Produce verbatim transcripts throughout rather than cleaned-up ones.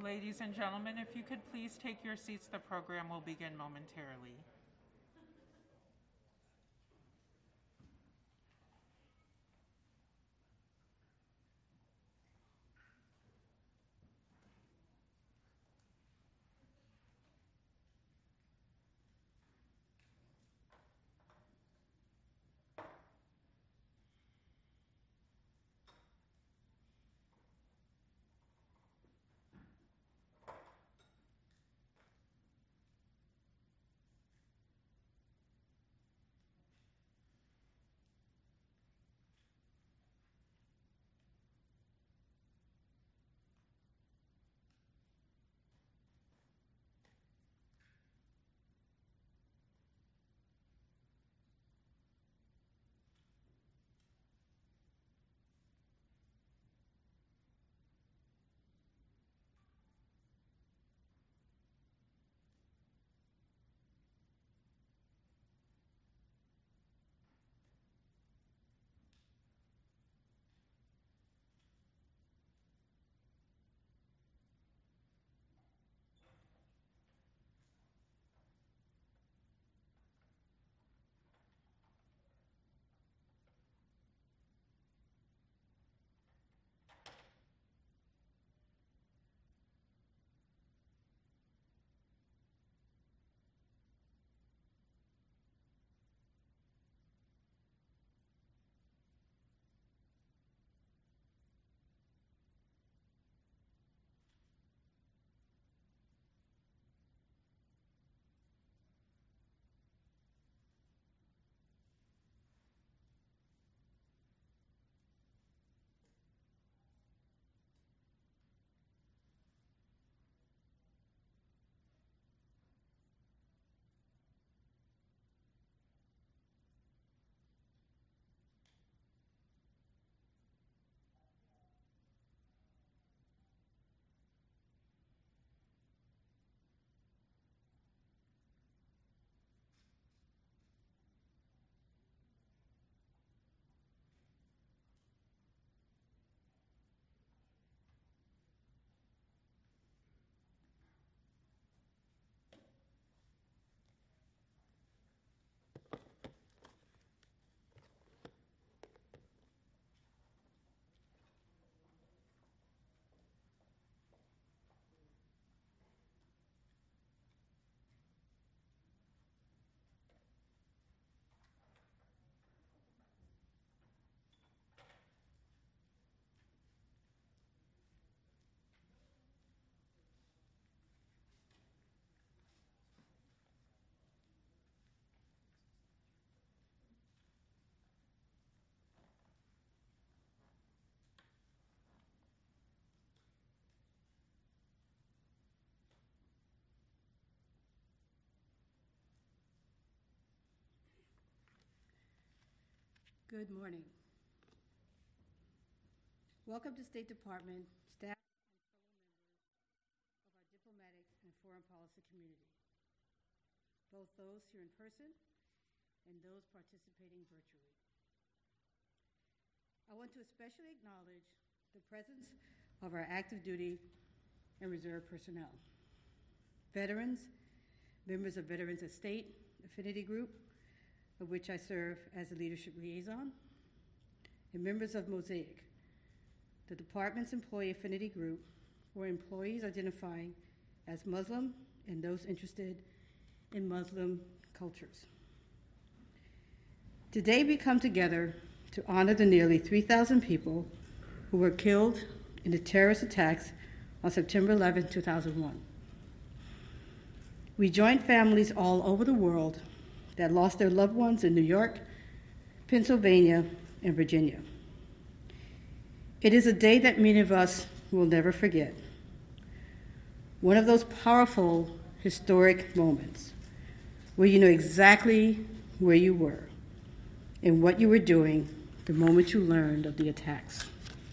Ladies and gentlemen, if you could please take your seats, the program will begin momentarily. Good morning. Welcome to State Department staff and fellow members of our diplomatic and foreign policy community, both those here in person and those participating virtually. I want to especially acknowledge the presence of our active duty and reserve personnel, veterans, members of Veterans Estate Affinity Group, of which I serve as a leadership liaison, and members of Mosaic, the department's employee affinity group for employees identifying as Muslim and those interested in Muslim cultures. Today we come together to honor the nearly three thousand people who were killed in the terrorist attacks on September eleventh, two thousand one. We join families all over the world that lost their loved ones in New York, Pennsylvania, and Virginia. It is a day that many of us will never forget. One of those powerful, historic moments where you know exactly where you were and what you were doing the moment you learned of the attacks.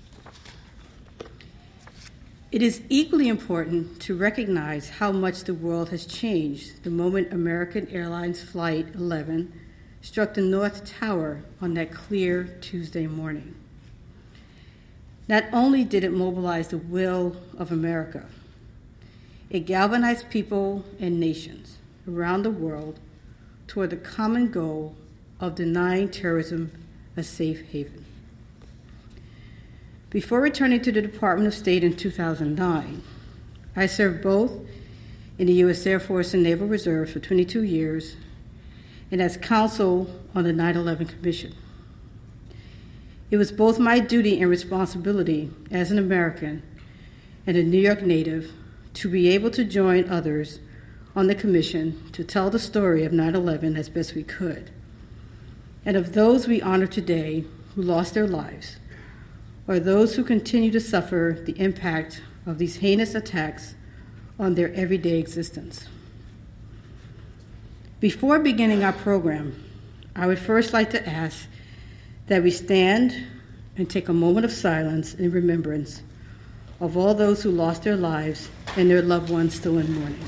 It is equally important to recognize how much the world has changed the moment American Airlines Flight eleven struck the North Tower on that clear Tuesday morning. Not only did it mobilize the will of America, It galvanized people and nations around the world toward the common goal of denying terrorism a safe haven. Before returning to the Department of State in two thousand nine, I served both in the U S Air Force and Naval Reserve for twenty-two years and as counsel on the nine eleven Commission. It was both my duty and responsibility as an American and a New York native to be able to join others on the Commission to tell the story of nine eleven as best we could, and of those we honor today who lost their lives, or those who continue to suffer the impact of these heinous attacks on their everyday existence. Before beginning our program, I would first like to ask that we stand and take a moment of silence in remembrance of all those who lost their lives and their loved ones still in mourning.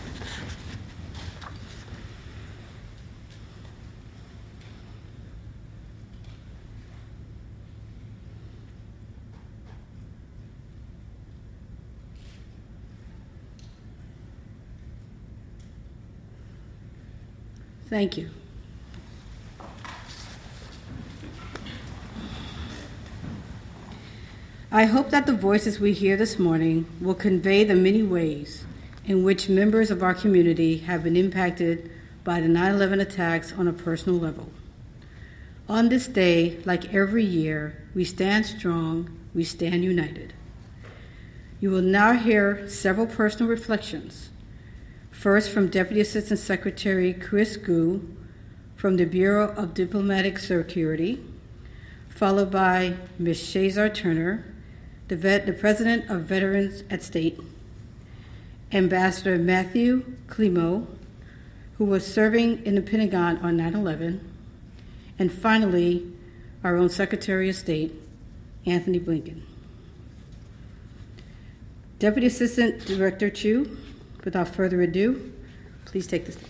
Thank you. I hope that the voices we hear this morning will convey the many ways in which members of our community have been impacted by the nine eleven attacks on a personal level. On this day, like every year, we stand strong, we stand united. You will now hear several personal reflections. First, from Deputy Assistant Secretary Chris Gu from the Bureau of Diplomatic Security, followed by Miz Shazar Turner, the, vet, the President of Veterans at State, Ambassador Matthew Klimo, who was serving in the Pentagon on nine eleven, and finally, our own Secretary of State, Anthony Blinken. Deputy Assistant Director Chu, without further ado, please take the stage.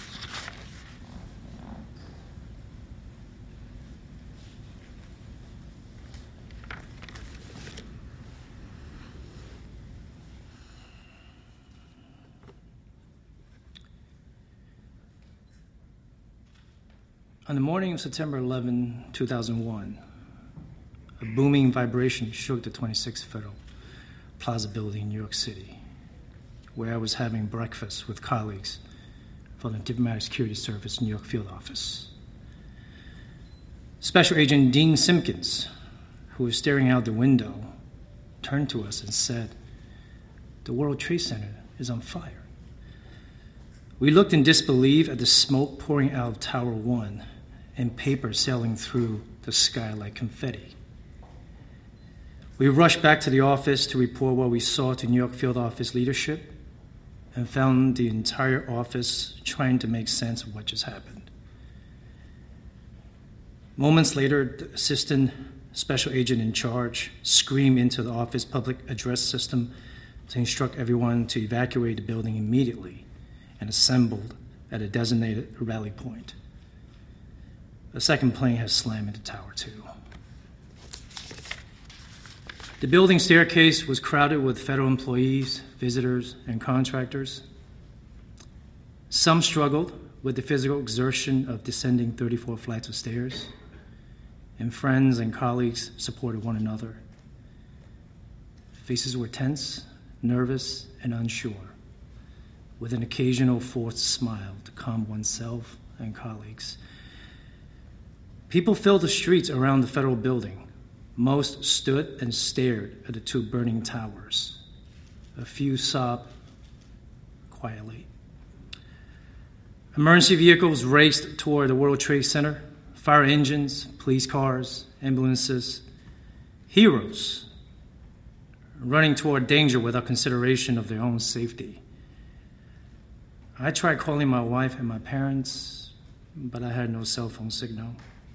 On the morning of September eleventh, two thousand one, a booming vibration shook the twenty-sixth Federal Plaza building in New York City, where I was having breakfast with colleagues from the Diplomatic Security Service New York field office. Special Agent Dean Simpkins, who was staring out the window, turned to us and said, "The World Trade Center is on fire." We looked in disbelief at the smoke pouring out of Tower One and paper sailing through the sky like confetti. We rushed back to the office to report what we saw to New York field office leadership and found the entire office trying to make sense of what just happened. Moments later, the assistant special agent in charge screamed into the office public address system to instruct everyone to evacuate the building immediately and assembled at a designated rally point. A second plane has slammed into Tower Two. The building staircase was crowded with federal employees, visitors, and contractors. Some struggled with the physical exertion of descending thirty-four flights of stairs, and friends and colleagues supported one another. Faces were tense, nervous, and unsure, with an occasional forced smile to calm oneself and colleagues. People filled the streets around the federal building. Most stood and stared at the two burning towers. A few sobbed quietly. Emergency vehicles raced toward the World Trade Center. Fire engines, police cars, ambulances. Heroes running toward danger without consideration of their own safety. I tried calling my wife and my parents, but I had no cell phone signal.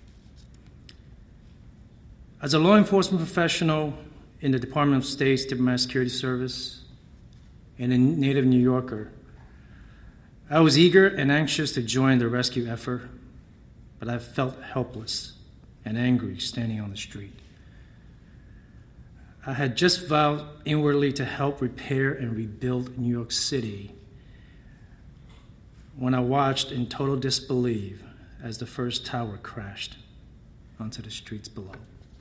As a law enforcement professional in the Department of State's Diplomatic Security Service and a native New Yorker, I was eager and anxious to join the rescue effort, but I felt helpless and angry standing on the street. I had just vowed inwardly to help repair and rebuild New York City when I watched in total disbelief as the first tower crashed onto the streets below.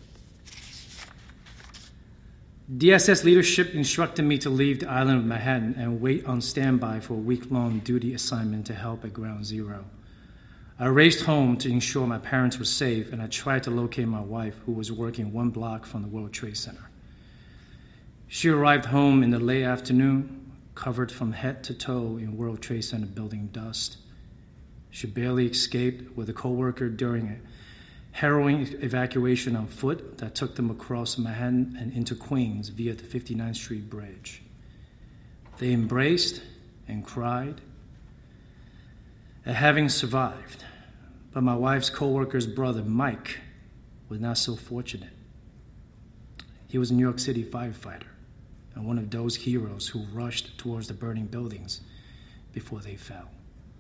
D S S leadership instructed me to leave the island of Manhattan and wait on standby for a week-long duty assignment to help at Ground Zero. I raced home to ensure my parents were safe, and I tried to locate my wife, who was working one block from the World Trade Center. She arrived home in the late afternoon, covered from head to toe in World Trade Center building dust. She barely escaped with a coworker during a harrowing evacuation on foot that took them across Manhattan and into Queens via the fifty-ninth Street Bridge. They embraced and cried at having survived, but my wife's coworker's brother, Mike, was not so fortunate. He was a New York City firefighter and one of those heroes who rushed towards the burning buildings before they fell.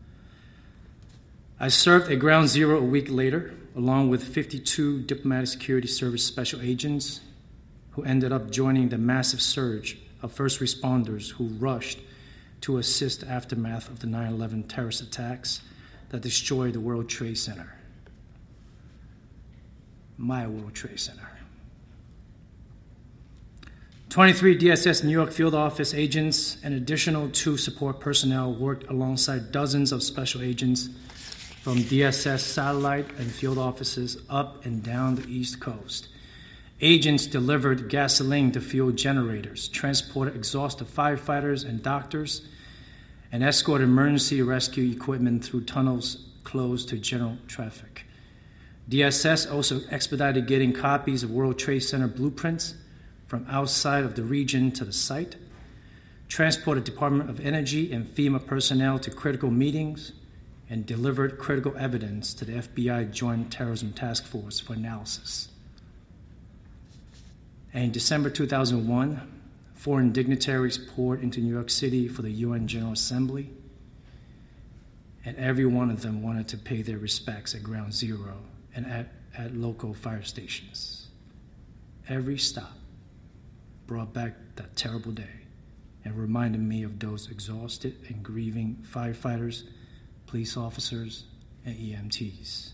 I served at Ground Zero a week later, along with fifty-two Diplomatic Security Service special agents who ended up joining the massive surge of first responders who rushed to assist the aftermath of the nine eleven terrorist attacks that destroyed the World Trade Center. My World Trade Center. twenty-three D S S New York field office agents and additional two support personnel worked alongside dozens of special agents from D S S satellite and field offices up and down the East Coast. Agents delivered gasoline to fuel generators, transported exhausted firefighters and doctors, and escorted emergency rescue equipment through tunnels closed to general traffic. D S S also expedited getting copies of World Trade Center blueprints from outside of the region to the site, transported Department of Energy and FEMA personnel to critical meetings, and delivered critical evidence to the F B I Joint Terrorism Task Force for analysis. And in December two thousand one, foreign dignitaries poured into New York City for the U N General Assembly, and every one of them wanted to pay their respects at Ground Zero and at, at local fire stations. Every stop brought back that terrible day and reminded me of those exhausted and grieving firefighters, police officers, and E M Ts.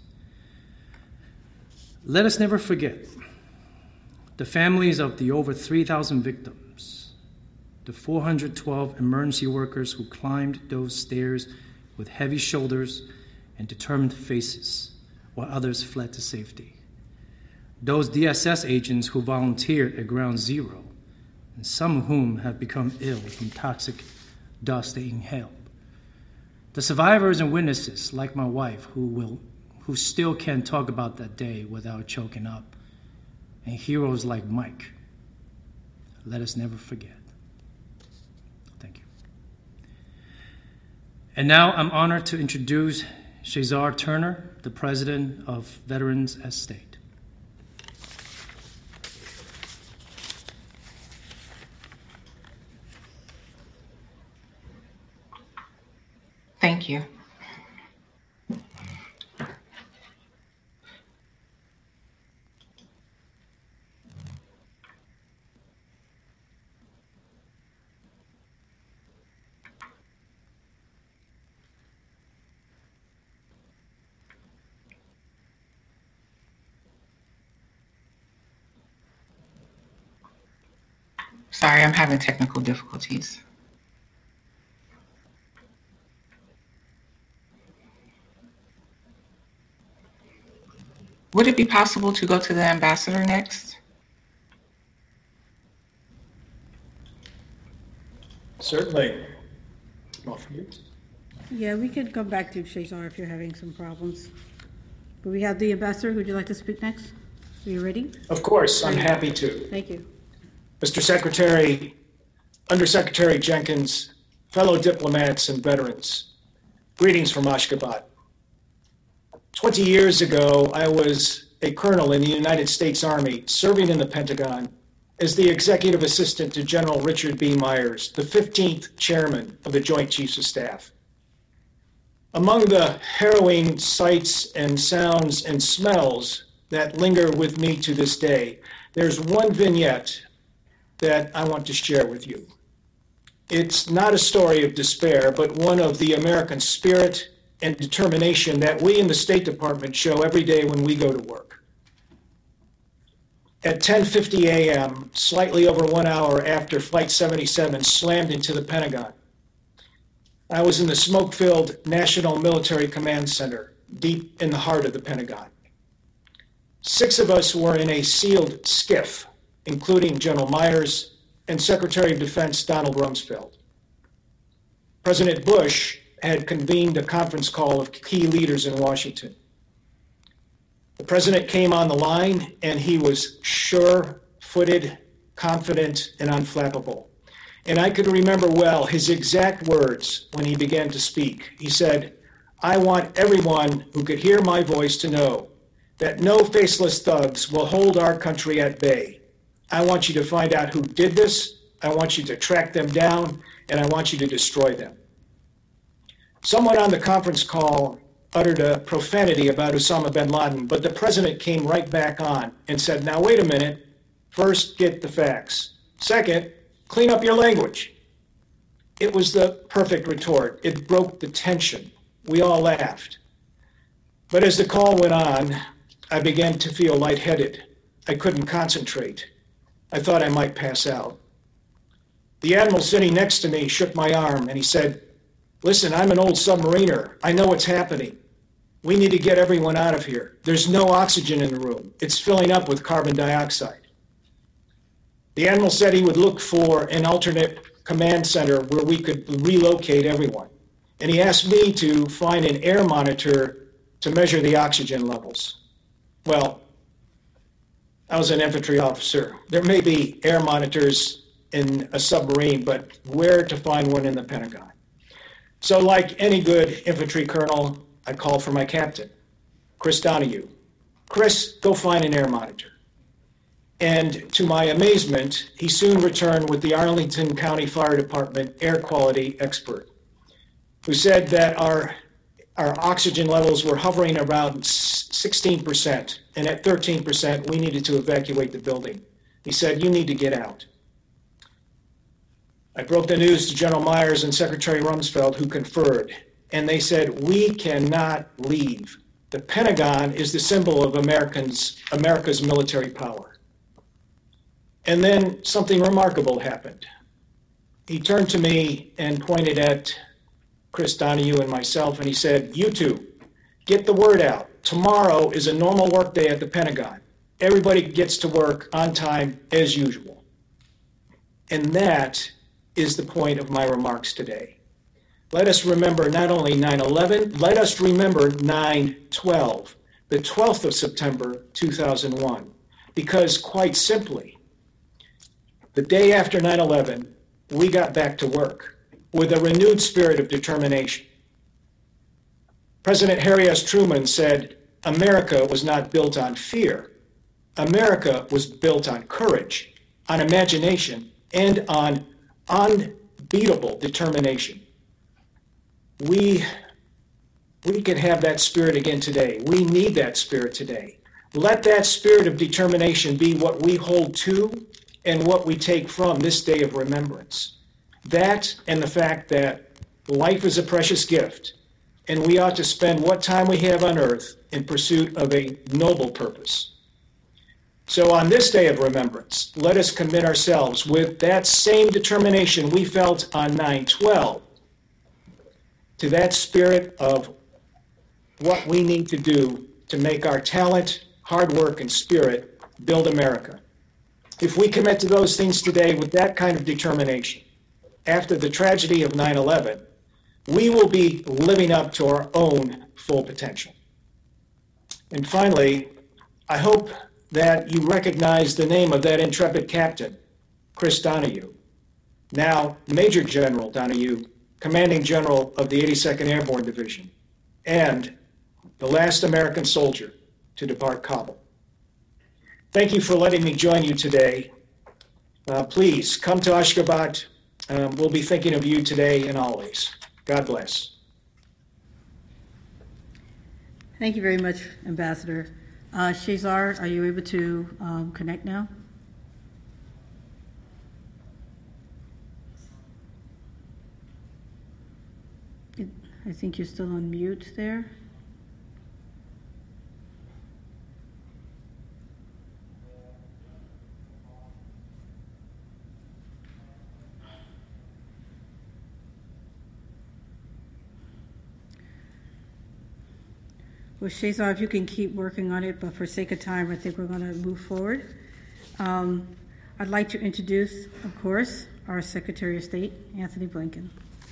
Let us never forget the families of the over three thousand victims, the four hundred twelve emergency workers who climbed those stairs with heavy shoulders and determined faces while others fled to safety, those D S S agents who volunteered at Ground Zero, and some of whom have become ill from toxic dust they inhaled, the survivors and witnesses, like my wife, who will, who still can't talk about that day without choking up, and heroes like Mike. Let us never forget. Thank you. And now I'm honored to introduce Shazar Turner, the president of Veterans Estate. Thank you. Sorry, I'm having technical difficulties. Would it be possible to go to the ambassador next? Certainly. Off mute. Yeah, we could come back to Shazar if you're having some problems. But we have the ambassador. Would you like to speak next? Are you ready? Of course, I'm happy to. Thank you. Mister Secretary, Undersecretary Jenkins, fellow diplomats and veterans, greetings from Ashgabat. Twenty years ago, I was a colonel in the United States Army serving in the Pentagon as the executive assistant to General Richard B. Myers, the fifteenth chairman of the Joint Chiefs of Staff. Among the harrowing sights and sounds and smells that linger with me to this day, there's one vignette that I want to share with you. It's not a story of despair, but one of the American spirit and determination that we in the State Department show every day when we go to work. At ten fifty a m, slightly over one hour after Flight seventy-seven slammed into the Pentagon, I was in the smoke-filled National Military Command Center, deep in the heart of the Pentagon. Six of us were in a sealed skiff, including General Myers and Secretary of Defense Donald Rumsfeld. President Bush had convened a conference call of key leaders in Washington. The president came on the line, and he was sure-footed, confident, and unflappable. And I could remember well his exact words when he began to speak. He said, "I want everyone who could hear my voice to know that no faceless thugs will hold our country at bay. I want you to find out who did this, I want you to track them down, and I want you to destroy them." Someone on the conference call uttered a profanity about Osama bin Laden, but the president came right back on and said, "Now wait a minute, first get the facts. Second, clean up your language." It was the perfect retort. It broke the tension. We all laughed. But as the call went on, I began to feel lightheaded. I couldn't concentrate. I thought I might pass out. The admiral sitting next to me shook my arm and he said, "Listen, I'm an old submariner. I know what's happening. We need to get everyone out of here. There's no oxygen in the room. It's filling up with carbon dioxide." The admiral said he would look for an alternate command center where we could relocate everyone. And he asked me to find an air monitor to measure the oxygen levels. Well, I was an infantry officer. There may be air monitors in a submarine, but where to find one in the Pentagon? So like any good infantry colonel, I called for my captain, Chris Donahue. "Chris, go find an air monitor." And to my amazement, he soon returned with the Arlington County Fire Department air quality expert, who said that our, our oxygen levels were hovering around sixteen percent, and at thirteen percent, we needed to evacuate the building. He said, "You need to get out." I broke the news to General Myers and Secretary Rumsfeld, who conferred, and they said, "We cannot leave. The Pentagon is the symbol of Americans, America's military power." And then something remarkable happened. He turned to me and pointed at Chris Donahue and myself, and he said, "You two, get the word out. Tomorrow is a normal work day at the Pentagon. Everybody gets to work on time as usual." And that is the point of my remarks today. Let us remember not only nine eleven, let us remember nine twelve, the twelfth of September, two thousand one, because quite simply, the day after nine eleven, we got back to work with a renewed spirit of determination. President Harry S. Truman said, "America was not built on fear. America was built on courage, on imagination, and on unbeatable determination." We, we can have that spirit again today. We need that spirit today. Let that spirit of determination be what we hold to and what we take from this day of remembrance. That and the fact that life is a precious gift, and we ought to spend what time we have on earth in pursuit of a noble purpose. So on this day of remembrance, let us commit ourselves with that same determination we felt on nine twelve to that spirit of what we need to do to make our talent, hard work, and spirit build America. If we commit to those things today with that kind of determination, after the tragedy of nine eleven, we will be living up to our own full potential. And finally, I hope that you recognize the name of that intrepid captain, Chris Donahue, now Major General Donahue, Commanding General of the eighty-second Airborne Division, and the last American soldier to depart Kabul. Thank you for letting me join you today. Uh, please come to Ashgabat. Um, we'll be thinking of you today and always. God bless. Thank you very much, Ambassador. Uh, Shazar, are you able to um, connect now? I think you're still on mute there. Well, Shazar, if you can keep working on it, but for sake of time, I think we're going to move forward. Um, I'd like to introduce, of course, our Secretary of State, Anthony Blinken.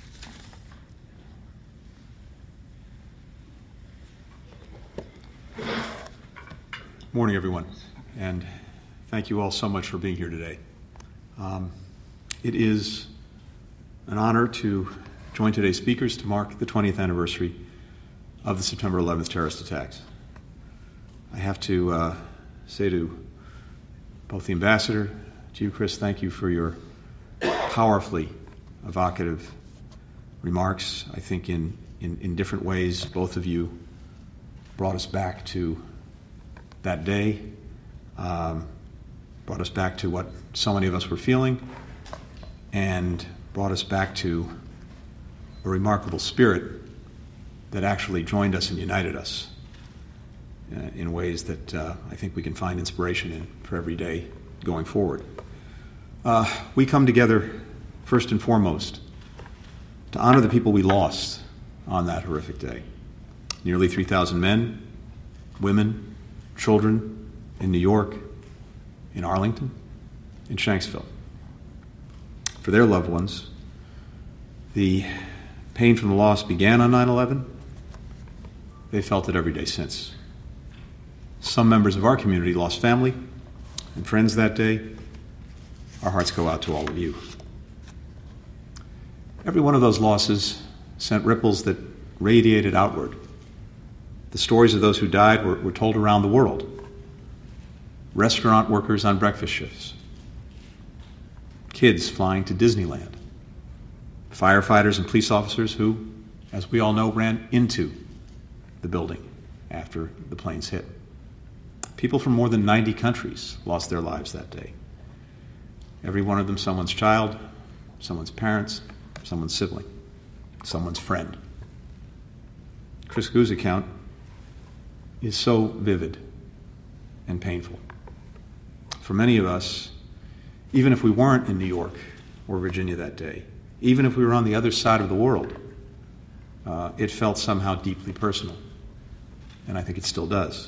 Morning, everyone, and thank you all so much for being here today. Um, it is an honor to join today's speakers to mark the twentieth anniversary of the September eleventh terrorist attacks. I have to uh, say to both the ambassador, to you, Chris, thank you for your powerfully evocative remarks. I think in, in, in different ways, both of you brought us back to that day, um, brought us back to what so many of us were feeling, and brought us back to a remarkable spirit that actually joined us and united us uh, in ways that uh, I think we can find inspiration in for every day going forward. Uh, we come together first and foremost to honor the people we lost on that horrific day. Nearly three thousand men, women, children in New York, in Arlington, in Shanksville. For their loved ones, the pain from the loss began on nine eleven. They felt it every day since. Some members of our community lost family and friends that day. Our hearts go out to all of you. Every one of those losses sent ripples that radiated outward. The stories of those who died were, were told around the world. Restaurant workers on breakfast shifts, kids flying to Disneyland, firefighters and police officers who, as we all know, ran into the building after the planes hit. People from more than ninety countries lost their lives that day. Every one of them someone's child, someone's parents, someone's sibling, someone's friend. Chris Gu's account is so vivid and painful. For many of us, even if we weren't in New York or Virginia that day, even if we were on the other side of the world, uh, it felt somehow deeply personal. And I think it still does.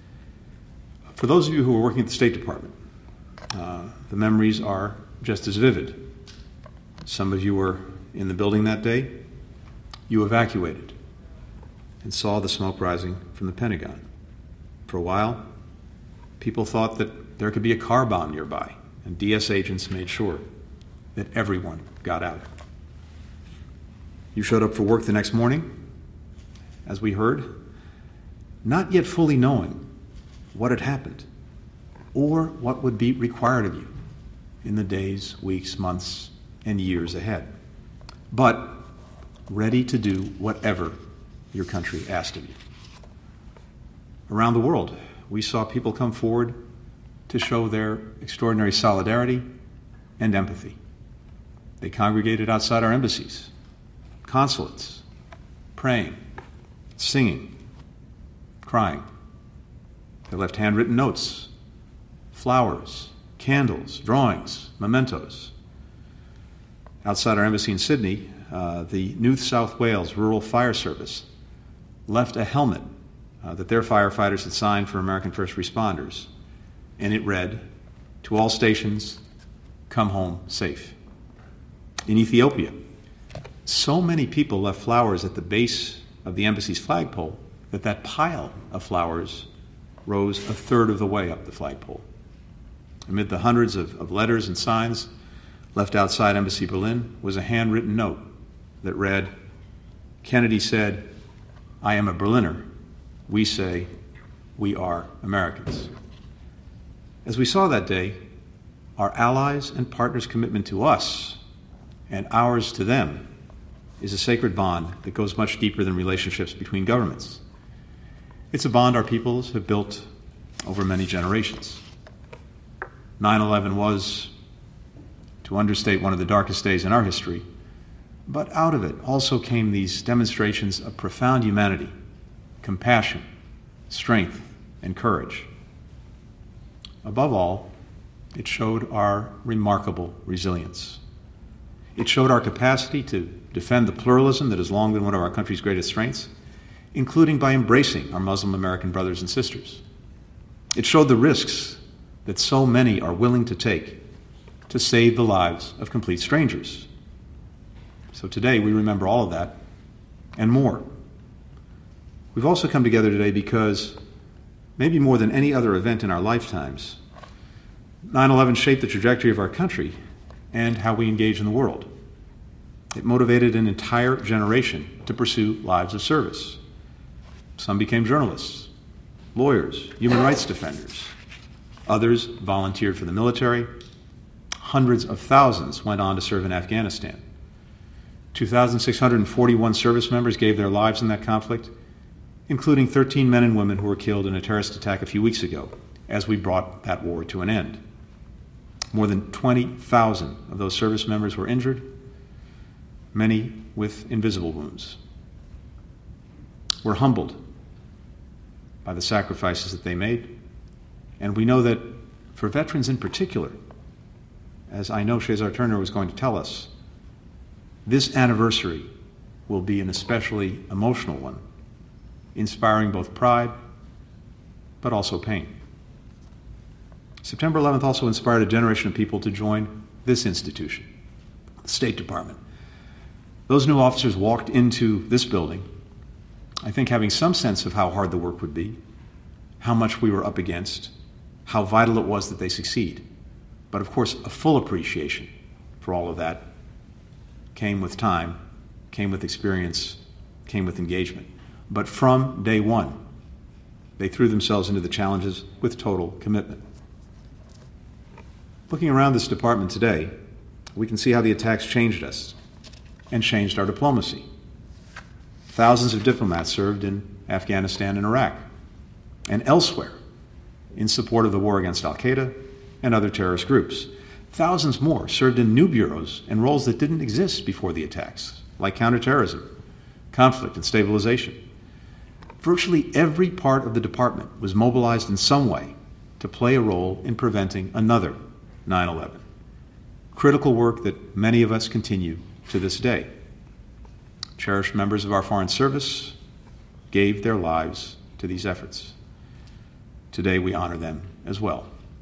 For those of you who were working at the State Department, uh, the memories are just as vivid. Some of you were in the building that day. You evacuated and saw the smoke rising from the Pentagon. For a while, people thought that there could be a car bomb nearby, and D S agents made sure that everyone got out. You showed up for work the next morning, as we heard, not yet fully knowing what had happened or what would be required of you in the days, weeks, months, and years ahead, but ready to do whatever your country asked of you. Around the world, we saw people come forward to show their extraordinary solidarity and empathy. They congregated outside our embassies, consulates, praying, singing, crying. They left handwritten notes, flowers, candles, drawings, mementos. Outside our embassy in Sydney, uh, the New South Wales Rural Fire Service left a helmet uh, that their firefighters had signed for American first responders, and it read, "To all stations, come home safe." In Ethiopia, so many people left flowers at the base of the embassy's flagpole that that pile of flowers rose a third of the way up the flagpole. Amid the hundreds of, of letters and signs left outside Embassy Berlin was a handwritten note that read, "Kennedy said, I am a Berliner. We say, we are Americans." As we saw that day, our allies and partners' commitment to us and ours to them is a sacred bond that goes much deeper than relationships between governments. It's a bond our peoples have built over many generations. nine eleven was, to understate one of the darkest days in our history, But out of it also came these demonstrations of profound humanity, compassion, strength, and courage. Above all, it showed our remarkable resilience. It showed our capacity to defend the pluralism that has long been one of our country's greatest strengths, including by embracing our Muslim American brothers and sisters. It showed the risks that so many are willing to take to save the lives of complete strangers. So today we remember all of that and more. We've also come together today because, maybe more than any other event in our lifetimes, nine eleven shaped the trajectory of our country and how we engage in the world. It motivated an entire generation to pursue lives of service. Some became journalists, lawyers, human rights defenders. Others volunteered for the military. Hundreds of thousands went on to serve in Afghanistan. two thousand six hundred forty-one service members gave their lives in that conflict, including thirteen men and women who were killed in a terrorist attack a few weeks ago as we brought that war to an end. More than twenty thousand of those service members were injured, many with invisible wounds. We're humbled by the sacrifices that they made, and we know that for veterans in particular, as I know Shazar Turner was going to tell us, this anniversary will be an especially emotional one, inspiring both pride but also pain. September eleventh also inspired a generation of people to join this institution, the State Department. Those new officers walked into this building, I think, having some sense of how hard the work would be, how much we were up against, how vital it was that they succeed. But of course, a full appreciation for all of that came with time, came with experience, came with engagement. But from day one, they threw themselves into the challenges with total commitment. Looking around this department today, we can see how the attacks changed us and changed our diplomacy. Thousands of diplomats served in Afghanistan and Iraq and elsewhere in support of the war against Al-Qaeda and other terrorist groups. Thousands more served in new bureaus and roles that didn't exist before the attacks, like counterterrorism, conflict, and stabilization. Virtually every part of the department was mobilized in some way to play a role in preventing another nine eleven. Critical work that many of us continue to this day. Cherished members of our Foreign Service gave their lives to these efforts. Today we honor them as well.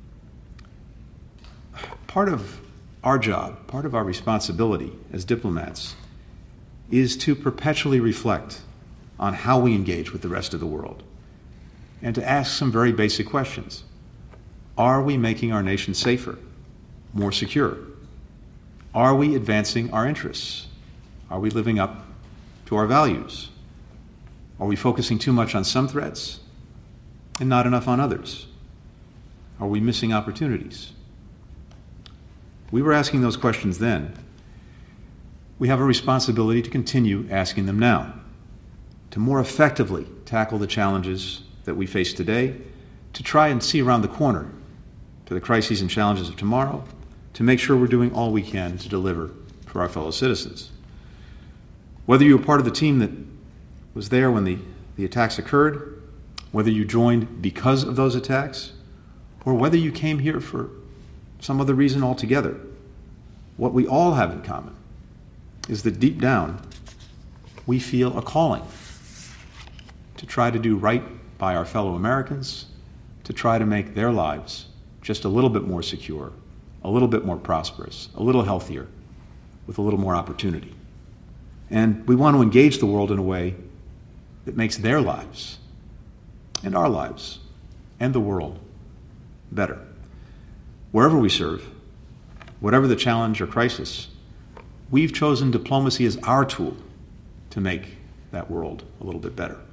Part of our job, part of our responsibility as diplomats is to perpetually reflect on how we engage with the rest of the world and to ask some very basic questions. Are we making our nation safer, more secure? Are we advancing our interests? Are we living up to our values? Are we focusing too much on some threats and not enough on others? Are we missing opportunities? We were asking those questions then. We have a responsibility to continue asking them now, to more effectively tackle the challenges that we face today, to try and see around the corner to the crises and challenges of tomorrow, to make sure we're doing all we can to deliver for our fellow citizens. Whether you were part of the team that was there when the, the attacks occurred, whether you joined because of those attacks, or whether you came here for some other reason altogether, what we all have in common is that deep down, we feel a calling to try to do right by our fellow Americans, to try to make their lives just a little bit more secure, a little bit more prosperous, a little healthier, with a little more opportunity. And we want to engage the world in a way that makes their lives and our lives and the world better. Wherever we serve, whatever the challenge or crisis, we've chosen diplomacy as our tool to make that world a little bit better.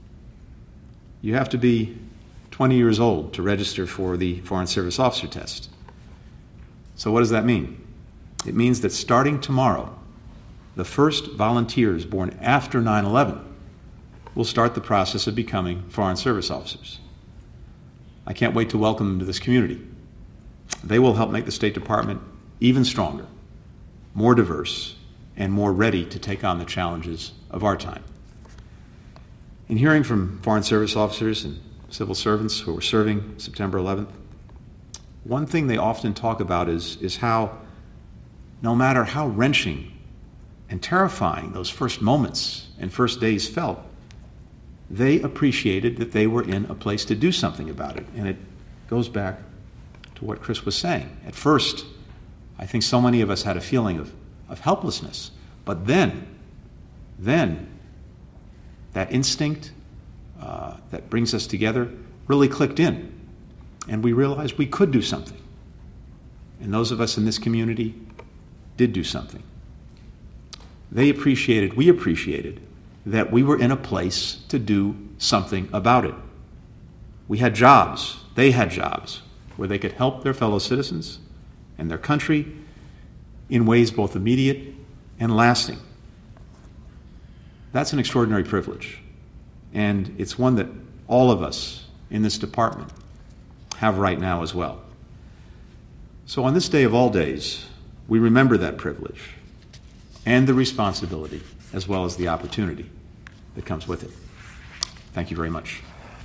You have to be twenty years old to register for the Foreign Service Officer Test. So what does that mean? It means that starting tomorrow, the first volunteers born after nine eleven will start the process of becoming Foreign Service officers. I can't wait to welcome them to this community. They will help make the State Department even stronger, more diverse, and more ready to take on the challenges of our time. In hearing from Foreign Service officers and civil servants who were serving September eleventh, one thing they often talk about is, is how, no matter how wrenching and terrifying those first moments and first days felt, they appreciated that they were in a place to do something about it. And it goes back to what Chris was saying. At first, I think so many of us had a feeling of, of helplessness. But then, then, that instinct uh, that brings us together really clicked in. And we realized we could do something. And those of us in this community did do something. They appreciated, we appreciated, that we were in a place to do something about it. We had jobs, they had jobs, where they could help their fellow citizens and their country in ways both immediate and lasting. That's an extraordinary privilege. And it's one that all of us in this department have right now as well. So on this day of all days, we remember that privilege and the responsibility as well as the opportunity that comes with it. Thank you very much.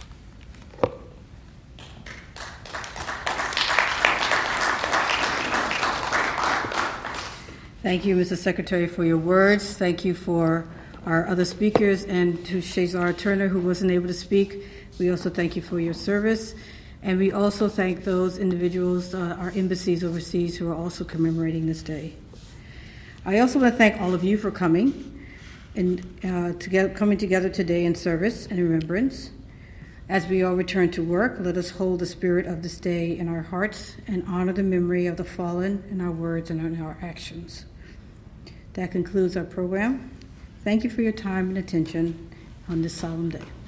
Thank you, Mister Secretary, for your words. Thank you for our other speakers, and to Shazar Turner, who wasn't able to speak. We also thank you for your service. And we also thank those individuals, uh, our embassies overseas, who are also commemorating this day. I also want to thank all of you for coming and uh, together, coming together today in service and remembrance. As we all return to work, let us hold the spirit of this day in our hearts and honor the memory of the fallen in our words and in our actions. That concludes our program. Thank you for your time and attention on this solemn day.